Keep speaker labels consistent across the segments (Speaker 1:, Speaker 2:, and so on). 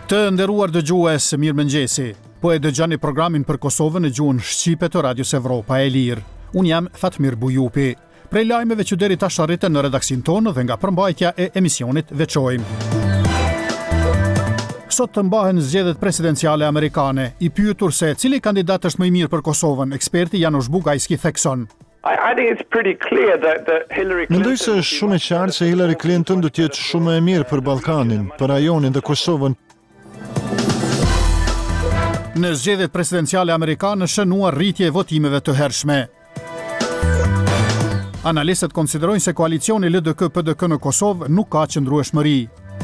Speaker 1: Të nderuar dëgjues, mirëmëngjesi. Po e dëgjoni programin për Kosovën në gjuhën shqipe të Radios Evropa e Lirë. Unë jam Fatmir Bujupi. Prej lajmeve që deri tash arritën në redaksin tonë dhe nga përmbajtja e emisionit veçojmë. Sot të mbahen zgjedhjet presidenciale amerikane. I pyetur se cili kandidat është më i mirë për Kosovën, eksperti Janusz Bugajski thekson.
Speaker 2: Mendoj se është shumë e qartë se Hillary Clinton do të jetë shumë e mirë për Ballkanin, për rajonin dhe Kosovën.
Speaker 1: Në zgjedhjet presidenciale amerikane shënuar rritje e votimeve të hershme. Analistët konsiderojnë se koalicioni LDK-PDK në Kosovë nuk ka qëndrueshmëri.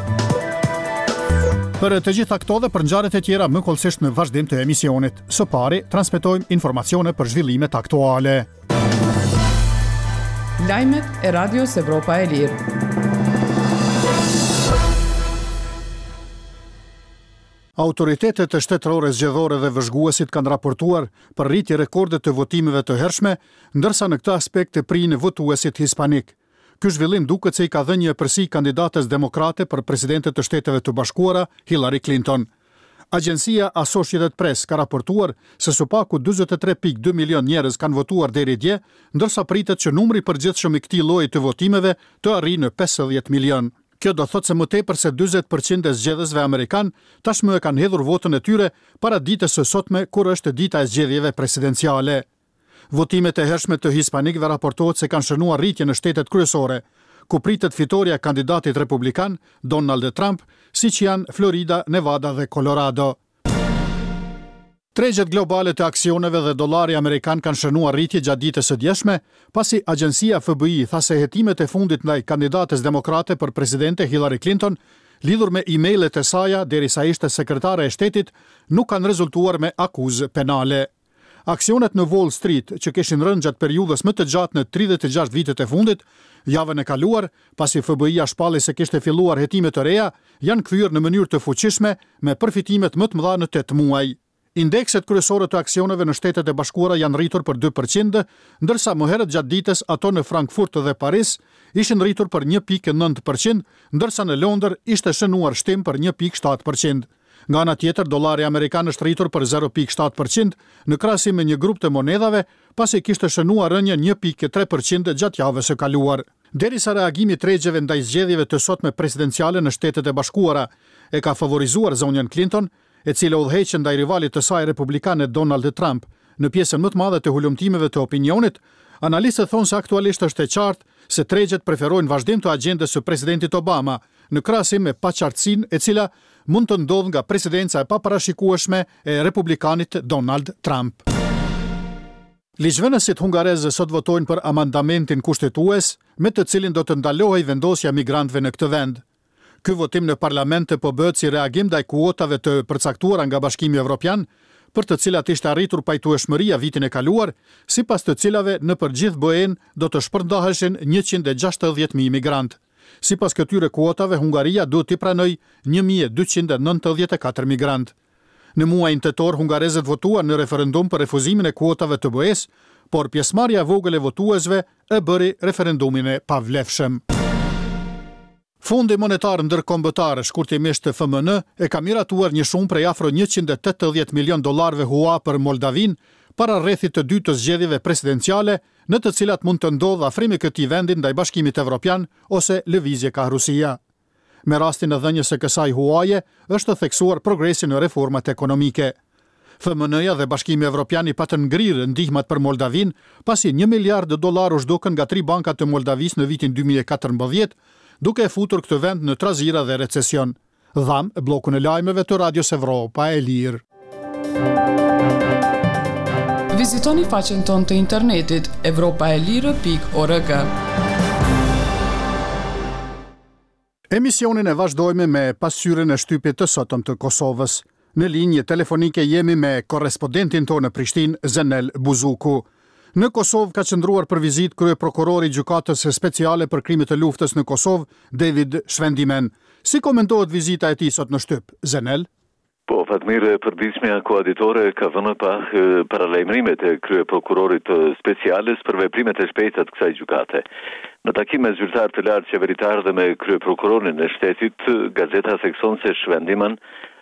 Speaker 1: Për të gjitha këto dhe për ngjarjet e tjera më kollësisht në vazhdim të emisionit. Së pari, transmetojmë informacione për zhvillimet aktuale.
Speaker 3: Lajmet e Radios Evropa e Lirë.
Speaker 1: Autoritetet shtetërore zgjedhore dhe vëzhguesit kanë raportuar për rritje rekorde të votimeve të hershme, ndërsa në këtë aspekt e prinë votuesit hispanik. Ky zhvillim duket se i ka dhënë një përsi kandidates demokrate për presidente të Shteteve të Bashkuara, Hillary Clinton. Agjencia Associated Press ka raportuar se së paku 43.2 milion njerëz kanë votuar deri dje, ndërsa pritet që numri i përgjithshëm i këtij lloji të votimeve të arrijë në 50 milion. Kjo do thotë se më tepër se 40% e zgjedhësve amerikan tashmë e kanë hedhur votën e tyre para ditës së sotme, kur është dita e zgjedhjeve presidenciale. Votimet e hershme të hispanikëve raportohet se kanë shënuar rritje në shtetet kryesore, ku pritet fitoria e kandidatit republikan Donald Trump, siç janë Florida, Nevada dhe Colorado. Tregjet globale të aksioneve dhe dollari amerikan kanë shënuar rritje gjatë ditës së djeshme, pasi agjencia FBI tha se hetimet e fundit ndaj kandidates demokrate për presidente Hillary Clinton, lidhur me emailët e saj derisa ishte sekretare e shtetit, nuk kanë rezultuar me akuzë penale. Aksionet në Wall Street, që kishin rënë gjatë periudhës më të gjatë në 36 vitet e fundit, javën e kaluar, pasi FBI-ja shpalli se kishte filluar hetime të reja, janë kthyer në mënyrë të fuqishme me përfitimet më të mëdha në 8 muaj. Indekset kryesore të aksioneve në Shtetet e Bashkuara janë rritur për 2%, ndërsa më herët gjatë ditës ato në Frankfurt dhe Paris ishin rritur për 1.9%, ndërsa në Londër ishte shënuar shtim për 1.7%. Nga ana tjetër, dollari amerikan është rritur për 0.7% në krahasim me një grup të monedhave, pasi kishte shënuar rënje 1.3% gjatë javës së kaluar. Derisa reagimi i tregjeve ndaj zgjedhjeve të sotme presidenciale në Shtetet e Bashkuara e ka favorizuar zonjën Clinton, e cila udhëheqën ndaj rivalit të saj republikane Donald Trump në pjesën më të madhe të hulumtimeve të opinionit, analistët thonë se aktualisht është e qartë se tregjet preferojnë vazhdim të agjendës së presidentit Obama, në krahasim me paqartësinë e cila mund të ndodhë nga presidenca e paparashikueshme e republikanit Donald Trump. Ligjvënësit hungarezë sot votojnë për amandamentin kushtetues, me të cilin do të ndalohej vendosja migrantëve në këtë vend. Ky votim në parlament po bëhet si reagim ndaj kuotave të përcaktuara nga Bashkimi Evropian, për të cilat ishte arritur pajtueshmëria vitin e kaluar, sipas të cilave në përgjithë BE-n do të shpërndaheshin 160.000 migrantë. Sipas këtyre kuotave, Hungaria duhet t'i pranojë 1.294 migrantë. Në muajin tetor, hungarezët votuan në referendum për refuzimin e kuotave të BE-s, por pjesëmarrja e vogël e votuesve e bëri referendumin e pavlefshëm. Fondi monetar ndërkombëtar, shkurtimisht FMN, e ka miratuar një shumë prej afro 180 milion dollarëve hua për Moldavin para rrethit të dytë të zgjedhjeve presidenciale, në të cilat mund të ndodhë afrimi këtij vendi ndaj Bashkimit Evropian ose lëvizje ka Rusia. Me rastin e dhënies së kësaj huaje, është theksuar progresi në reformat ekonomike. FMN-ja dhe Bashkimi Evropian i patën ngrirë ndihmat për Moldavin, pasi $1 miliard u zhdukën nga 3 bankat të Moldavis në vitin 2014, duke e futur këtë vend në trazira dhe recesion. Dham bllokun e lajmeve të Radios Evropa e Lirë.
Speaker 3: Vizitoni faqen tonë të internetit evropaelire.org.
Speaker 1: Emisionin e vazhdojmë me pasqyrën e shtypit të sotëm të Kosovës. Në linjë telefonike jemi me korrespondentin tonë në Prishtinë, Zenel Buzuku. Në Kosovë ka qëndruar për vizitë kryeprokurori i gjykatës speciale për krimet e luftës në Kosovë, David Shvendimen. Si komentohet vizita e tij sot në shtyp, Zenel?
Speaker 4: Po, Fatmir, përditshmja koaditore ka vënë pa paralajmërimet e kryeprokurorit speciales për veprimet e shpejta të kësaj gjykate. Në takim me zyrtar të lartë qeveritar dhe me kryeprokurorin e shtetit, gazeta thekson se Shvendimen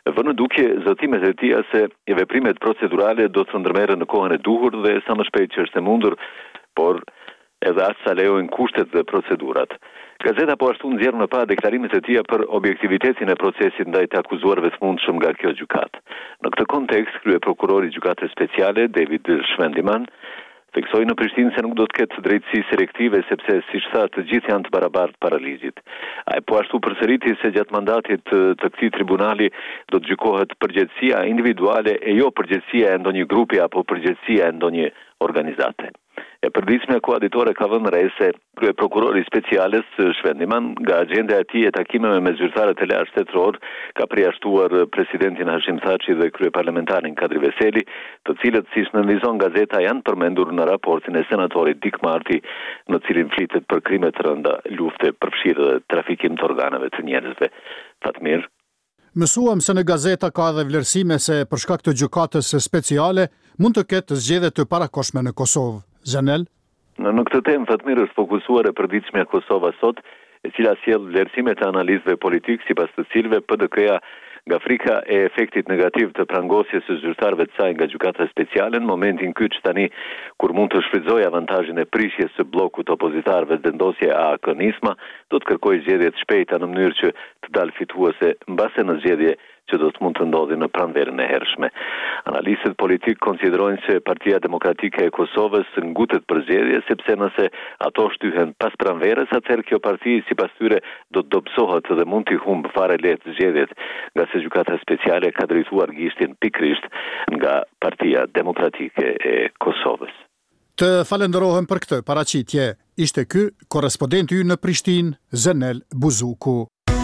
Speaker 4: Vënë dukje zotimet e tija se veprimet procedurale do të ndërmerren në kohën e duhur dhe sa më shpejt që është e mundur, por edhe as sa lejojnë kushtet dhe procedurat. Gazeta po ashtu nxjerr më pa deklarimet e tija për objektivitetin e procesit ndaj të akuzuarve të mundshëm nga kjo gjykatë. Në këtë kontekst, kryeprokurori i gjykatës speciale David Schwendimann theksoi në Prishtinë se nuk do të ketë drejtësi selektive sepse siç tha të gjithë janë të barabartë para ligjit. Ai po ashtu përsëriti se gjatë mandatit të këtij tribunali do të gjykohet përgjegjësia individuale e jo përgjegjësia e ndonjë grupi apo përgjegjësia e ndonjë organizate. E përditshmja koaditore ka vënë re se kryeprokurori speciales Schwendimann nga agjenda e tij e takimeve me zyrtarët e lartë shtetëror ka përjashtuar presidentin Hashim Thaçi dhe kryeparlamentarin Kadri Veseli, të cilët siç nënvizon gazeta janë përmendur në raportin e senatorit Dik Marti, në cilin flitet për krime të rënda, lufte, përfshirje dhe trafikim të organeve të njerëzve. Fatmir.
Speaker 1: Mësuam se në gazeta ka edhe vlerësime se për shkak të gjykatës speciale mund të ketë zgjedhje të parakoshme në Kosovë. Zanel?
Speaker 4: Në këtë temë, Fatmir, është fokusuar e përditshmja Kosova sot, e cila sjell vlerësime të analizëve politik, sipas të cilëve PDK-ja nga frika e efektit negativ të prangosjes së zyrtarëve të saj nga gjykata speciale, në momentin kyç tani kur mund të shfrytëzojë avantazhin e prishjes së bllokut opozitarëve vendosje AK-nisma, do të kërkojë zgjedhje të shpejta në mënyrë që të dalë fituese mbase në zgjedhje që do të mund të ndodhi në pranverën e hershme. Analistët politik konsiderojnë se Partia Demokratike e Kosovës ngutet për zgjedhje, sepse nëse ato shtyhen pas pranverës, atëherë kjo parti sipas tyre do të dobësohet dhe mund t'i humbë fare lehtë zgjedhjet, nga se gjykata speciale ka drejtuar gishtin pikërisht nga Partia Demokratike e Kosovës.
Speaker 1: Të falenderohem për këtë paraqitje. Ishte ky korrespondenti ynë në Prishtinë, Zanel Buzuku.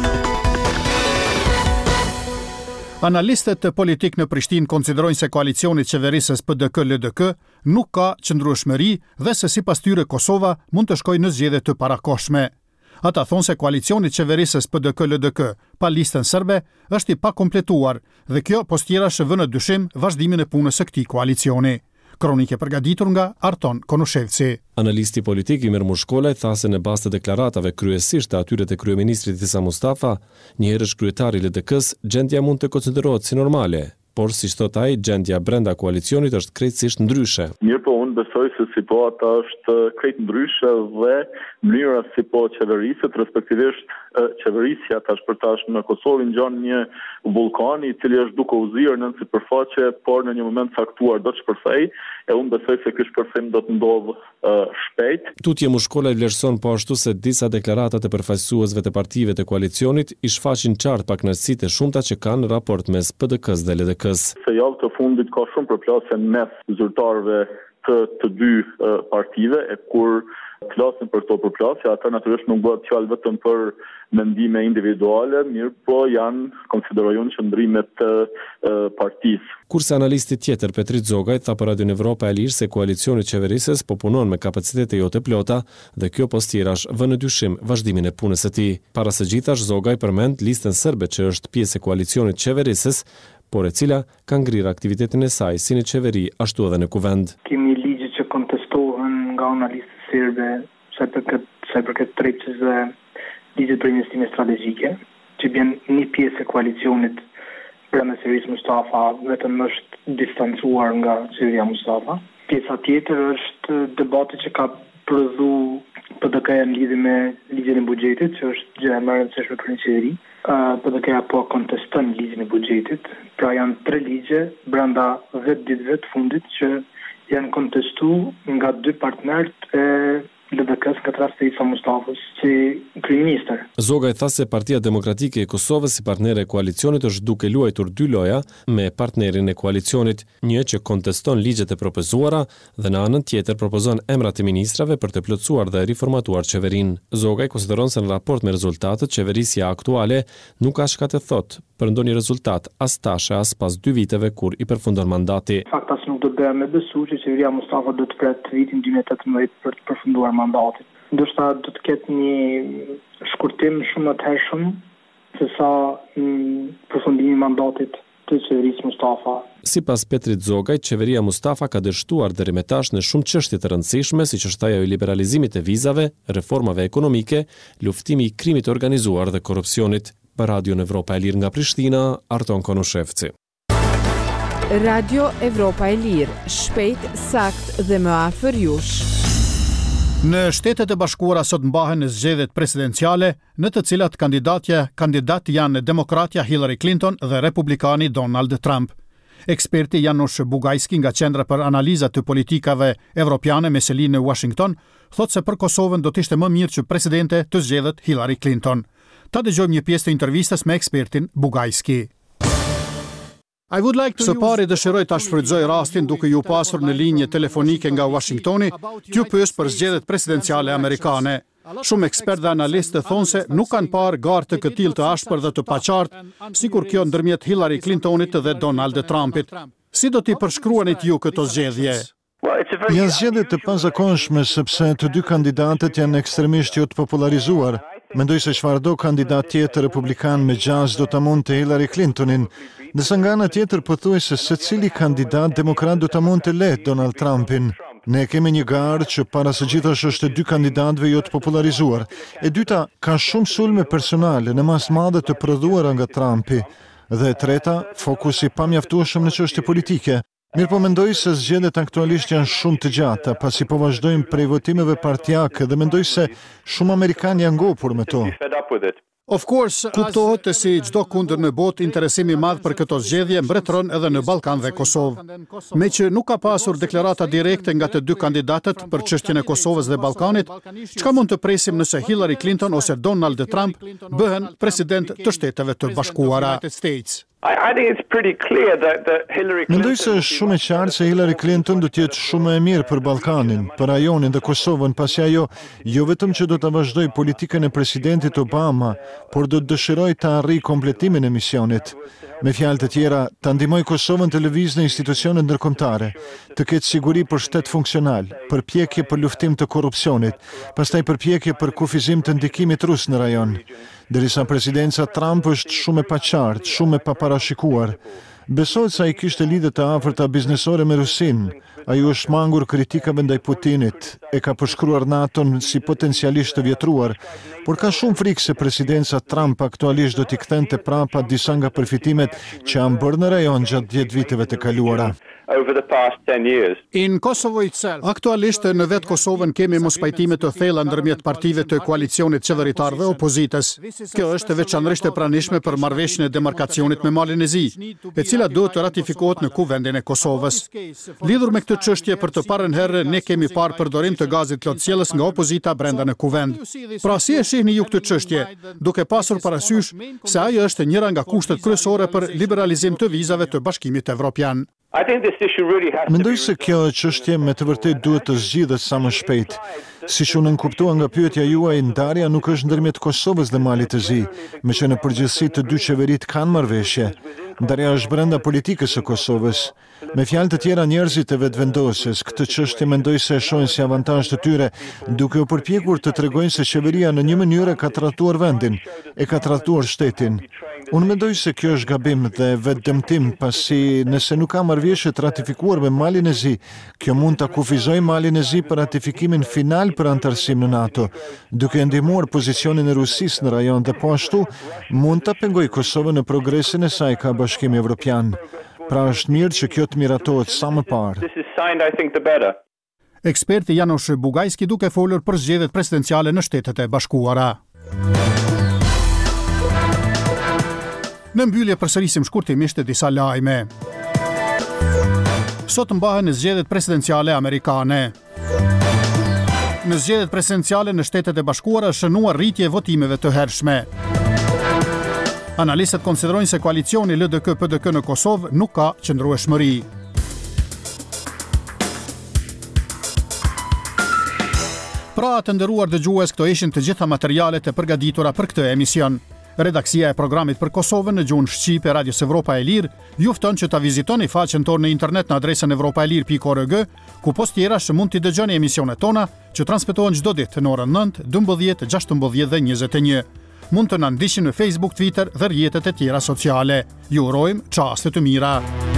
Speaker 1: Analistët politik në Prishtinë konsiderojnë se koalicioni i qeverisës PDK-LDK nuk ka qëndrueshmëri dhe se sipas tyre Kosova mund të shkojë në zgjedhje të parakohshme. Ata thonë se koalicioni i qeverisës PDK-LDK pa listën serbe është i pakompletuar dhe kjo postjerash vënë në dyshim vazhdimin e punës së këtij koalicioni. Kronike përgatitur nga Arton Konushevci.
Speaker 5: Analisti politik Imer Mushkolaj tha se në bazë të deklaratave kryesisht të atyre të kryeministrit Isa Mustafa, njëherësh kryetari i LDK-s, gjendja mund të konsiderohet si normale, por siç thot ai, gjendja brenda koalicionit është krejtësisht ndryshe.
Speaker 6: Mirë po, unë besoj se si po ata është krejt ndryshe dhe mënyra si po qeveriset, respektivisht qeverisja tash në Kosovë ngjan një vulkan i cili është duke u zirë në sipërfaqe, por në një moment caktuar do të shpërthej, e unë besoj se ky shpërthim do të ndodhë shpejt.
Speaker 5: Tutje Mushkolaj vlerëson po ashtu se disa deklaratat e përfaqësuesve të partive të koalicionit i shfaqin qartë pakënaqësitë e shumta që kanë në raport mes PDK-s dhe LDK-s.
Speaker 6: Se javë të fundit ka shumë përplasje mes zyrtarëve të dy partive, e kur flasin për këto përplasje, ata natyrisht nuk bëhet fjalë vetëm për mendime individuale, mirë po janë konsiderojnë qëndrimet të partisë.
Speaker 5: Kurse analisti tjetër Petrit Zogaj tha për Radion Evropa e Lirë se koalicioni i qeverisës po punon me kapacitete jo të plota dhe kjo postjerash vën në dyshim vazhdimin e punës së tij. Para së gjithash Zogaj përmend listën serbe që është pjesë e koalicionit qeverisës, por e cila ka ngrirë aktivitetin e saj si në qeveri ashtu edhe në kuvend.
Speaker 7: Kemi ligje që kontestohen nga analistë serbe sa përket drejtësisë dhe ligjet për investime strategjike, që bjen një pjesë e koalicionit brenda qeverisë Mustafa vetëm është distancuar nga qeveria Mustafa. Pjesa tjetër është debati që ka prodhu PDK-ja në lidhje me ligjen e buxhetit, që është gjë e rëndësishme për një qeveri. PDK-ja po konteston ligjen e buxhetit, pra janë 3 ligje brenda 10 ditëve të fundit që janë kontestuar nga 2 partnerët e LDK-s, këtë rast e Isa Mustafës, si kryeministër.
Speaker 5: Zogaj tha se Partia Demokratike e Kosovës si partnere e koalicionit është duke luajtur 2 loja me partnerin e koalicionit, një që konteston ligjet e propozuara dhe në anën tjetër propozon emrat e ministrave për të plotësuar dhe riformatuar qeverinë. Zogaj konsideron se në raport me rezultatet, qeverisja aktuale nuk ka shka të thotë për ndonjë rezultat as tash as pas 2 viteve kur i përfundon mandati.
Speaker 7: Faktas nuk do të bëja me besu që qeveria Mustafa do të pret vitin 2018 për të përfunduar mandatit. Ndoshta do të ketë një shkurtim shumë më të hershëm se sa përfundimi i mandatit të qeverisë Mustafa.
Speaker 5: Sipas Petrit Zogaj, qeveria Mustafa ka dështuar deri më tash në shumë çështje të rëndësishme, siç është ajo e liberalizimit të vizave, reformave ekonomike, luftimi i krimit organizuar dhe korrupsionit. Për Radion Evropa e Lirë nga Prishtina, Arton Konushevci.
Speaker 8: Radio Evropa e Lirë, shpejt, sakt dhe më afër jush.
Speaker 1: Në Shtetet e Bashkuara sot mbahen zgjedhjet presidenciale, në të cilat kandidat janë demokratja Hillary Clinton dhe republikani Donald Trump. Eksperti Janusz Bugajski nga Qendra për Analiza të Politikave Evropiane me seli në Washington thotë se për Kosovën do të ishte më mirë që presidente të zgjedhet Hillary Clinton. Ta dëgjojmë një pjesë të intervistës me ekspertin Bugajski. Së pari dëshiroj ta shfrytëzoj rastin duke ju pasur në linje telefonike nga Washingtoni, t'ju pyes për zgjedhjet presidenciale amerikane. Shumë ekspert dhe analistë thonë se nuk kanë parë garë të këtill të ashpër dhe të paqartë, sikur kjo ndërmjet Hillary Clintonit dhe Donald Trumpit. Si do t'i përshkruanit ju këto zgjedhje?
Speaker 2: Janë zgjedhje të pazakonshme sepse të dy kandidatët janë ekstremisht jo të popularizuar. Mendoj se çfarëdo kandidat tjetër republikan me gjaz do ta mund të Hillary Clintonin, ndërsa nga ana tjetër pothuajse secili kandidat demokrat do ta mund të lehtë Donald Trumpin. Ne kemi një garë që para së gjithash është e dy kandidatëve jo të popularizuar. E dyta ka shumë sulme personale në mas madhe të prodhuara nga Trumpi. Dhe e treta, fokusi pamjaftueshëm në çështje politike. Mirëpo mendoj se zgjedhjet aktualisht janë shumë të gjata, pasi po vazhdojmë prej votimeve partijake dhe mendoj se shumë amerikanë janë ngopur me to.
Speaker 1: Kuptohet se si çdo kundër në botë, interesimi i madh për këto zgjedhje mbretëron edhe në Ballkan dhe Kosovë. Me që nuk ka pasur deklarata direkte nga të dy kandidatët për çështjen e Kosovës dhe Ballkanit, çka mund të presim nëse Hillary Clinton ose Donald Trump bëhen president të Shteteve të Bashkuara?
Speaker 2: Mendoj se është shumë e qartë se Hillary Clinton do të jetë shumë e mirë për Ballkanin, për rajonin dhe Kosovën, pasi ajo jo vetëm që do të vazhdoj politikën e presidentit Obama, por do të dëshiroj të arrijë kompletimin e misionit. Me fjalë të tjera, ta ndihmoj Kosovën të lëvizë në institucionet ndërkombëtare, të ketë siguri për shtet funksional, përpjekje për luftim të korrupsionit, pastaj përpjekje për kufizim të ndikimit rus në rajon. Derisa presidenca Trump është shumë e paqartë, shumë e paparashikuar. Besohet se ai kishte lidhje të afërta biznesore me Rusinë. Ai është mangur kritikave ndaj Putinit, e ka përshkruar NATO-n si potencialisht të vjetruar, por ka shumë frikë se presidenca Trump aktualisht do t'i kthente prapa disa nga përfitimet që janë bërë në rajon gjatë 10 viteve të kaluara.
Speaker 1: Aktualisht në vetë Kosovën kemi mospajtime të thella ndërmjet partive të koalicionit qeveritar dhe opozitës. Kjo është veçanërisht e pranishme për marrëveshjen e demarkacionit me Malin e Zi, e cila duhet të ratifikohet në kuvendin e Kosovës. Lidhur me këtë çështje, për të parën herë ne kemi parë përdorim të gazit plotësjellës nga opozita brenda në kuvend. Pra si e shihni ju këtë çështje, duke pasur parasysh se ajo është njëra nga kushtet kryesore për liberalizim të vizave të Bashkimit Evropian?
Speaker 2: Mendoj se kjo çështje me të vërtetë duhet të zgjidhet sa më shpejt. Siç unë kuptova nga pyetja juaj, ndarja nuk është ndërmjet Kosovës dhe Malit të Zi, me që në përgjithësi të dy qeveritë kanë marrëveshje. Ndarja është brenda politikës së Kosovës. Me fjalë të tjera, njerëzit e vetëvendosjes këtë çështje mendoj se e shohin si avantazh të tyre, duke u përpjekur të tregojnë se qeveria në një mënyrë ka trajtuar vendin, e ka trajtuar shtetin. Unë mendoj se kjo është gabim dhe vetëdëmtim, pasi nëse nuk ka marrëveshje të ratifikuar me Malin e Zi, kjo mund ta kufizojë Malin e Zi për ratifikimin final për antarësim në NATO, duke ndihmuar pozicionin e Rusisë në rajon dhe po ashtu mund ta pengojë Kosovën në progresin e saj ka Bashkimi Evropian. Pra është mirë që kjo të miratohet sa më parë.
Speaker 1: Eksperti Janusz Bugajski duke folur për zgjedhjet presidenciale në Shtetet e Bashkuara. Në mbyllje përsërisim shkurtimisht disa lajme. Sot mbahen zgjedhjet presidenciale amerikane. Në zgjedhjet presidenciale në Shtetet e Bashkuara është shënuar rritje votimeve të hershme. Analistët konsiderojnë se koalicioni LDK-PDK në Kosovë nuk ka qëndrueshmëri. Pra të nderuar dëgjues, këto ishin të gjitha materialet e përgatitura për këtë emision. Redaksia e programit për Kosovën në gjuhën shqipe Radios Evropa e Lirë ju fton që ta vizitoni faqen tonë në internet në adresën evropaelir.org, ku post tjerash mund t'i dëgjoni emisionet tona që transmetohen çdo ditë në orën 9, 12, 16 dhe 21. Mund të na ndiqni në Facebook, Twitter dhe rrjetet e tjera sociale. Ju urojmë çaste të mira.